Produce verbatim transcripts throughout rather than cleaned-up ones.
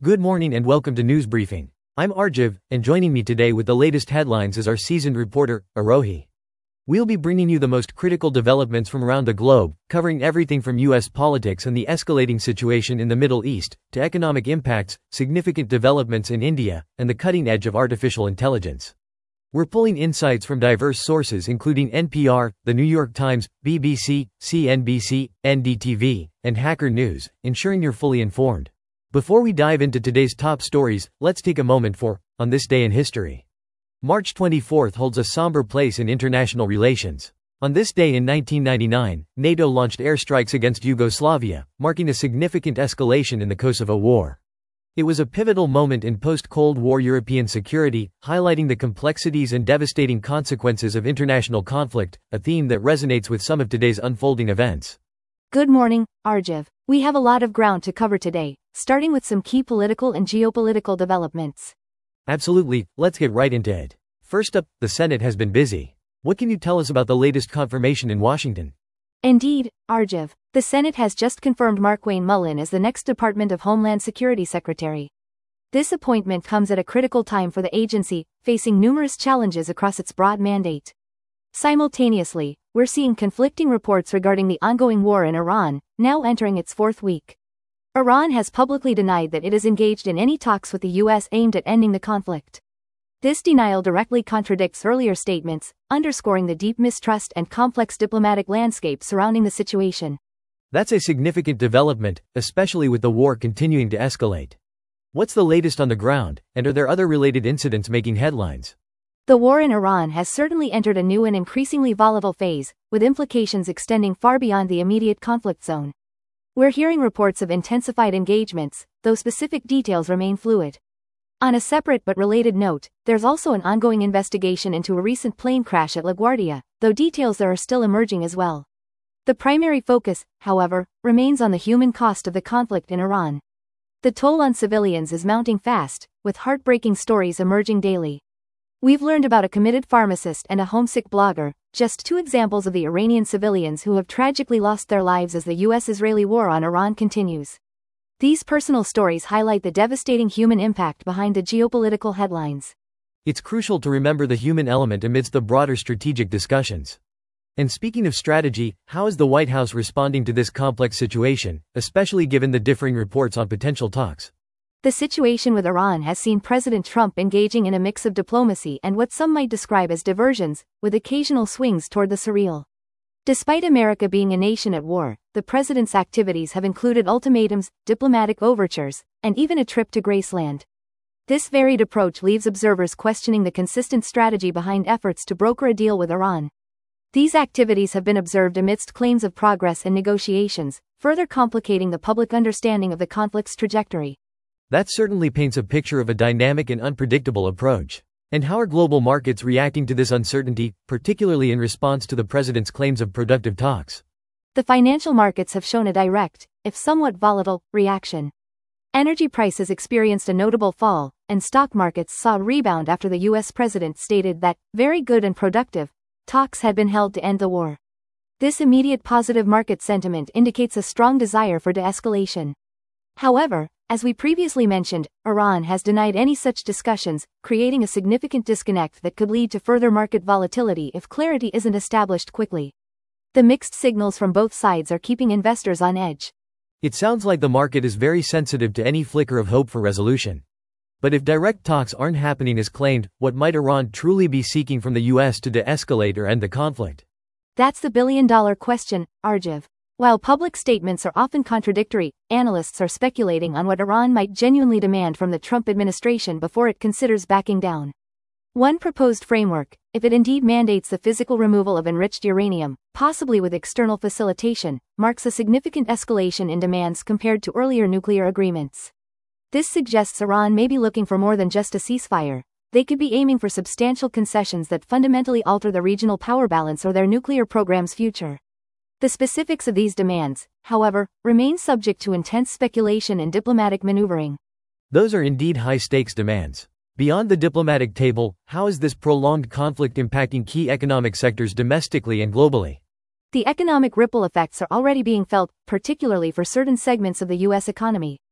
Good morning and welcome to News Briefing. I'm Arjiv, and joining me today with the latest headlines is our seasoned reporter, Arohi. We'll be bringing you the most critical developments from around the globe, covering everything from U S politics and the escalating situation in the Middle East, to economic impacts, significant developments in India, and the cutting edge of artificial intelligence. We're pulling insights from diverse sources including N P R, The New York Times, B B C, C N B C, N D T V, and Hacker News, ensuring you're fully informed. Before we dive into today's top stories, let's take a moment for, on this day in history. March twenty-fourth holds a somber place in international relations. On this day in nineteen ninety-nine, NATO launched airstrikes against Yugoslavia, marking a significant escalation in the Kosovo War. It was a pivotal moment in post-Cold War European security, highlighting the complexities and devastating consequences of international conflict, a theme that resonates with some of today's unfolding events. Good morning, Arjiv. We have a lot of ground to cover today, starting with some key political and geopolitical developments. Absolutely, let's get right into it. First up, the Senate has been busy. What can you tell us about the latest confirmation in Washington? Indeed, Arjiv, the Senate has just confirmed Markwayne Mullin as the next Department of Homeland Security Secretary. This appointment comes at a critical time for the agency, facing numerous challenges across its broad mandate. Simultaneously, we're seeing conflicting reports regarding the ongoing war in Iran, now entering its fourth week. Iran has publicly denied that it is engaged in any talks with the U S aimed at ending the conflict. This denial directly contradicts earlier statements, underscoring the deep mistrust and complex diplomatic landscape surrounding the situation. That's a significant development, especially with the war continuing to escalate. What's the latest on the ground, and are there other related incidents making headlines? The war in Iran has certainly entered a new and increasingly volatile phase, with implications extending far beyond the immediate conflict zone. We're hearing reports of intensified engagements, though specific details remain fluid. On a separate but related note, there's also an ongoing investigation into a recent plane crash at LaGuardia, though details there are still emerging as well. The primary focus, however, remains on the human cost of the conflict in Iran. The toll on civilians is mounting fast, with heartbreaking stories emerging daily. We've learned about a committed pharmacist and a homesick blogger, just two examples of the Iranian civilians who have tragically lost their lives as the U S-Israeli war on Iran continues. These personal stories highlight the devastating human impact behind the geopolitical headlines. It's crucial to remember the human element amidst the broader strategic discussions. And speaking of strategy, how is the White House responding to this complex situation, especially given the differing reports on potential talks? The situation with Iran has seen President Trump engaging in a mix of diplomacy and what some might describe as diversions, with occasional swings toward the surreal. Despite America being a nation at war, the president's activities have included ultimatums, diplomatic overtures, and even a trip to Graceland. This varied approach leaves observers questioning the consistent strategy behind efforts to broker a deal with Iran. These activities have been observed amidst claims of progress and negotiations, further complicating the public understanding of the conflict's trajectory. That certainly paints a picture of a dynamic and unpredictable approach. And how are global markets reacting to this uncertainty, particularly in response to the president's claims of productive talks? The financial markets have shown a direct, if somewhat volatile, reaction. Energy prices experienced a notable fall, and stock markets saw a rebound after the U S president stated that, very good and productive, talks had been held to end the war. This immediate positive market sentiment indicates a strong desire for de-escalation. However, as we previously mentioned, Iran has denied any such discussions, creating a significant disconnect that could lead to further market volatility if clarity isn't established quickly. The mixed signals from both sides are keeping investors on edge. It sounds like the market is very sensitive to any flicker of hope for resolution. But if direct talks aren't happening as claimed, what might Iran truly be seeking from the U S to de-escalate or end the conflict? That's the billion-dollar question, Arjiv. While public statements are often contradictory, analysts are speculating on what Iran might genuinely demand from the Trump administration before it considers backing down. One proposed framework, if it indeed mandates the physical removal of enriched uranium, possibly with external facilitation, marks a significant escalation in demands compared to earlier nuclear agreements. This suggests Iran may be looking for more than just a ceasefire. They could be aiming for substantial concessions that fundamentally alter the regional power balance or their nuclear program's future. The specifics of these demands, however, remain subject to intense speculation and diplomatic maneuvering. Those are indeed high-stakes demands. Beyond the diplomatic table, how is this prolonged conflict impacting key economic sectors domestically and globally? The economic ripple effects are already being felt, particularly for certain segments of the U S economy.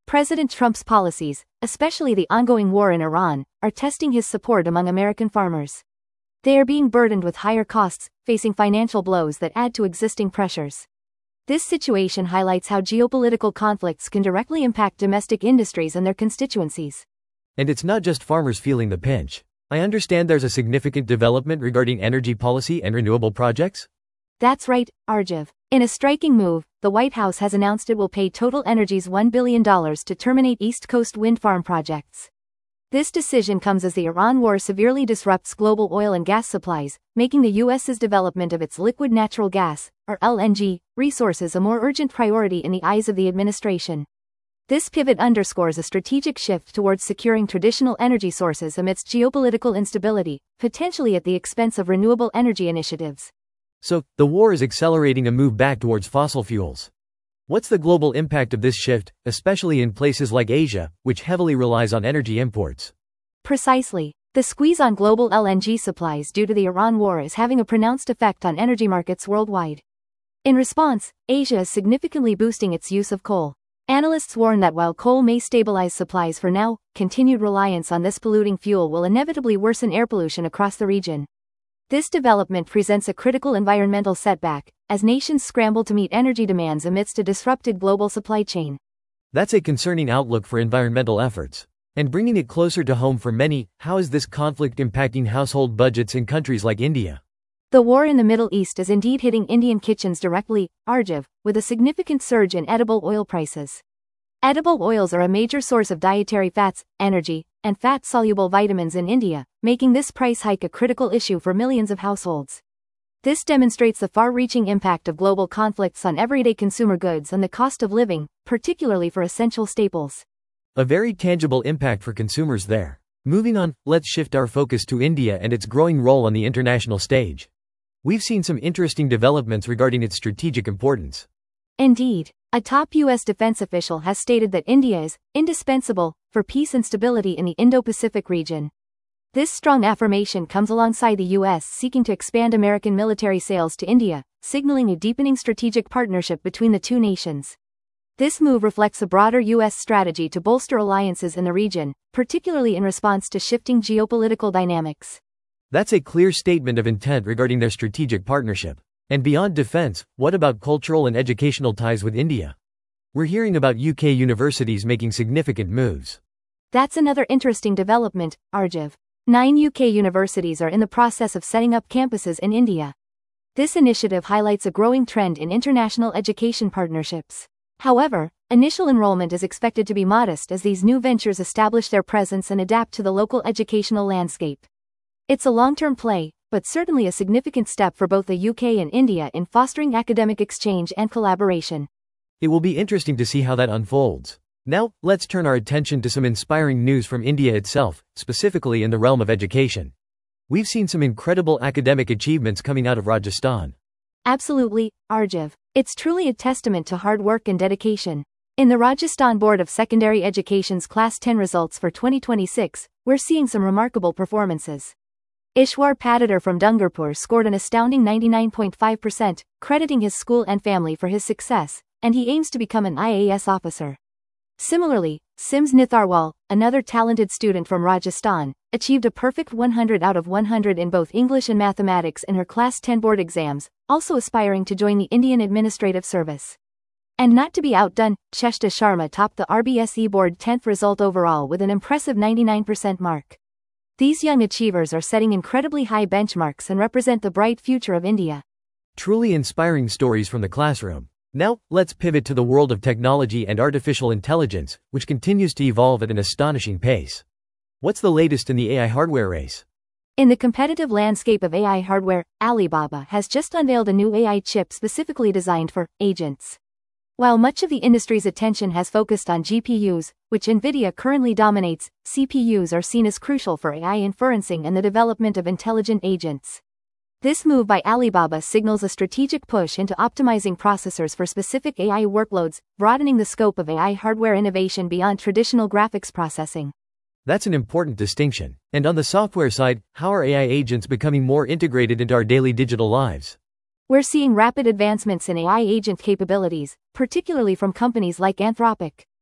President Trump's policies, especially the ongoing war in Iran, are testing his support among American farmers. They are being burdened with higher costs, facing financial blows that add to existing pressures. This situation highlights how geopolitical conflicts can directly impact domestic industries and their constituencies. And it's not just farmers feeling the pinch. I understand there's a significant development regarding energy policy and renewable projects? That's right, Arjiv. In a striking move, the White House has announced it will pay TotalEnergies one billion dollars to terminate East Coast wind farm projects. This decision comes as the Iran war severely disrupts global oil and gas supplies, making the U S's development of its liquid natural gas, or L N G, resources a more urgent priority in the eyes of the administration. This pivot underscores a strategic shift towards securing traditional energy sources amidst geopolitical instability, potentially at the expense of renewable energy initiatives. So, the war is accelerating a move back towards fossil fuels. What's the global impact of this shift, especially in places like Asia, which heavily relies on energy imports? Precisely. The squeeze on global L N G supplies due to the Iran war is having a pronounced effect on energy markets worldwide. In response, Asia is significantly boosting its use of coal. Analysts warn that while coal may stabilize supplies for now, continued reliance on this polluting fuel will inevitably worsen air pollution across the region. This development presents a critical environmental setback, as nations scramble to meet energy demands amidst a disrupted global supply chain. That's a concerning outlook for environmental efforts. And bringing it closer to home for many, how is this conflict impacting household budgets in countries like India? The war in the Middle East is indeed hitting Indian kitchens directly, Arjiv, with a significant surge in edible oil prices. Edible oils are a major source of dietary fats, energy, and fat-soluble vitamins in India, making this price hike a critical issue for millions of households. This demonstrates the far-reaching impact of global conflicts on everyday consumer goods and the cost of living, particularly for essential staples. A very tangible impact for consumers there. Moving on, let's shift our focus to India and its growing role on the international stage. We've seen some interesting developments regarding its strategic importance. Indeed, a top U S defense official has stated that India is indispensable for peace and stability in the Indo-Pacific region. This strong affirmation comes alongside the U S seeking to expand American military sales to India, signaling a deepening strategic partnership between the two nations. This move reflects a broader U S strategy to bolster alliances in the region, particularly in response to shifting geopolitical dynamics. That's a clear statement of intent regarding their strategic partnership. And beyond defense, what about cultural and educational ties with India? We're hearing about U K universities making significant moves. That's another interesting development, Arjiv. Nine U K universities are in the process of setting up campuses in India. This initiative highlights a growing trend in international education partnerships. However, initial enrollment is expected to be modest as these new ventures establish their presence and adapt to the local educational landscape. It's a long-term play, but certainly a significant step for both the U K and India in fostering academic exchange and collaboration. It will be interesting to see how that unfolds. Now, let's turn our attention to some inspiring news from India itself, specifically in the realm of education. We've seen some incredible academic achievements coming out of Rajasthan. Absolutely, Arjiv. It's truly a testament to hard work and dedication. In the Rajasthan Board of Secondary Education's Class ten results for twenty twenty-six, we're seeing some remarkable performances. Ishwar Patidar from Dungarpur scored an astounding ninety-nine point five percent, crediting his school and family for his success, and he aims to become an I A S officer. Similarly, Sims Nitharwal, another talented student from Rajasthan, achieved a perfect one hundred out of one hundred in both English and mathematics in her Class ten board exams, also aspiring to join the Indian Administrative Service. And not to be outdone, Cheshta Sharma topped the R B S E board tenth result overall with an impressive ninety-nine percent mark. These young achievers are setting incredibly high benchmarks and represent the bright future of India. Truly inspiring stories from the classroom. Now, let's pivot to the world of technology and artificial intelligence, which continues to evolve at an astonishing pace. What's the latest in the A I hardware race? In the competitive landscape of A I hardware, Alibaba has just unveiled a new A I chip specifically designed for agents. While much of the industry's attention has focused on G P Us, which NVIDIA currently dominates, C P Us are seen as crucial for A I inferencing and the development of intelligent agents. This move by Alibaba signals a strategic push into optimizing processors for specific A I workloads, broadening the scope of A I hardware innovation beyond traditional graphics processing. That's an important distinction. And on the software side, how are A I agents becoming more integrated into our daily digital lives? We're seeing rapid advancements in A I agent capabilities, particularly from companies like Anthropic.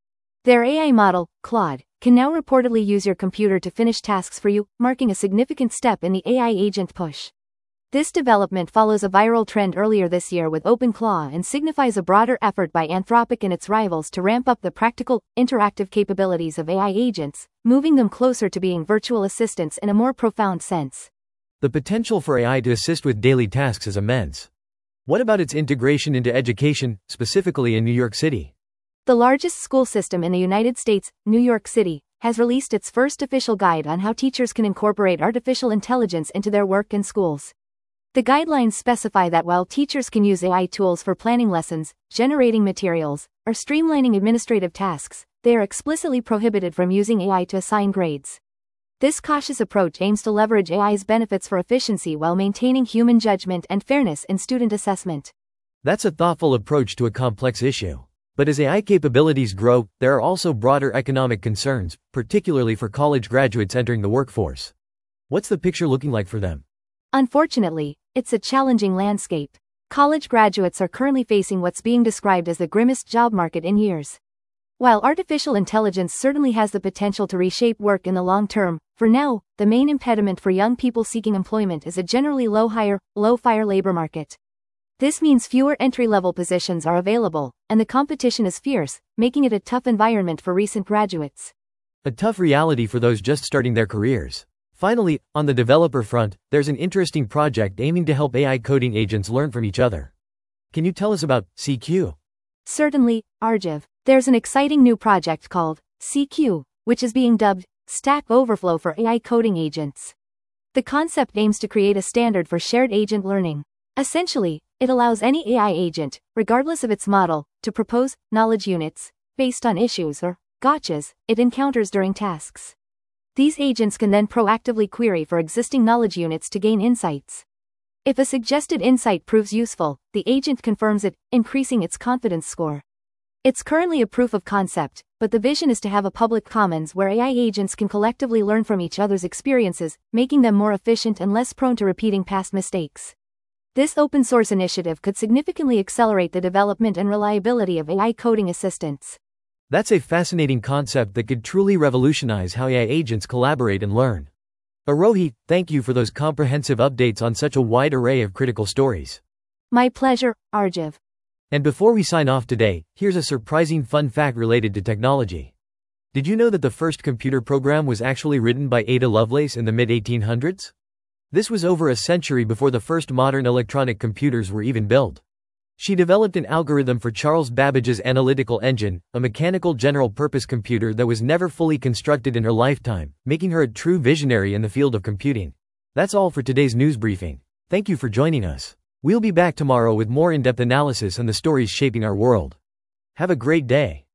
Their A I model, Claude, can now reportedly use your computer to finish tasks for you, marking a significant step in the A I agent push. This development follows a viral trend earlier this year with OpenClaw and signifies a broader effort by Anthropic and its rivals to ramp up the practical, interactive capabilities of A I agents, moving them closer to being virtual assistants in a more profound sense. The potential for A I to assist with daily tasks is immense. What about its integration into education, specifically in New York City? The largest school system in the United States, New York City, has released its first official guide on how teachers can incorporate artificial intelligence into their work in schools. The guidelines specify that while teachers can use A I tools for planning lessons, generating materials, or streamlining administrative tasks, they are explicitly prohibited from using A I to assign grades. This cautious approach aims to leverage A I's benefits for efficiency while maintaining human judgment and fairness in student assessment. That's a thoughtful approach to a complex issue. But as A I capabilities grow, there are also broader economic concerns, particularly for college graduates entering the workforce. What's the picture looking like for them? Unfortunately, it's a challenging landscape. College graduates are currently facing what's being described as the grimmest job market in years. While artificial intelligence certainly has the potential to reshape work in the long term, for now, the main impediment for young people seeking employment is a generally low-hire, low-fire labor market. This means fewer entry-level positions are available, and the competition is fierce, making it a tough environment for recent graduates. A tough reality for those just starting their careers. Finally, on the developer front, there's an interesting project aiming to help A I coding agents learn from each other. Can you tell us about C Q? Certainly, Arjiv. There's an exciting new project called C Q, which is being dubbed Stack Overflow for A I coding agents. The concept aims to create a standard for shared agent learning. Essentially, it allows any A I agent, regardless of its model, to propose knowledge units based on issues or gotchas it encounters during tasks. These agents can then proactively query for existing knowledge units to gain insights. If a suggested insight proves useful, the agent confirms it, increasing its confidence score. It's currently a proof of concept, but the vision is to have a public commons where A I agents can collectively learn from each other's experiences, making them more efficient and less prone to repeating past mistakes. This open-source initiative could significantly accelerate the development and reliability of A I coding assistants. That's a fascinating concept that could truly revolutionize how A I agents collaborate and learn. Arohi, thank you for those comprehensive updates on such a wide array of critical stories. My pleasure, Arjiv. And before we sign off today, here's a surprising fun fact related to technology. Did you know that the first computer program was actually written by Ada Lovelace in the mid eighteen hundreds? This was over a century before the first modern electronic computers were even built. She developed an algorithm for Charles Babbage's analytical engine, a mechanical general-purpose computer that was never fully constructed in her lifetime, making her a true visionary in the field of computing. That's all for today's news briefing. Thank you for joining us. We'll be back tomorrow with more in-depth analysis on the stories shaping our world. Have a great day.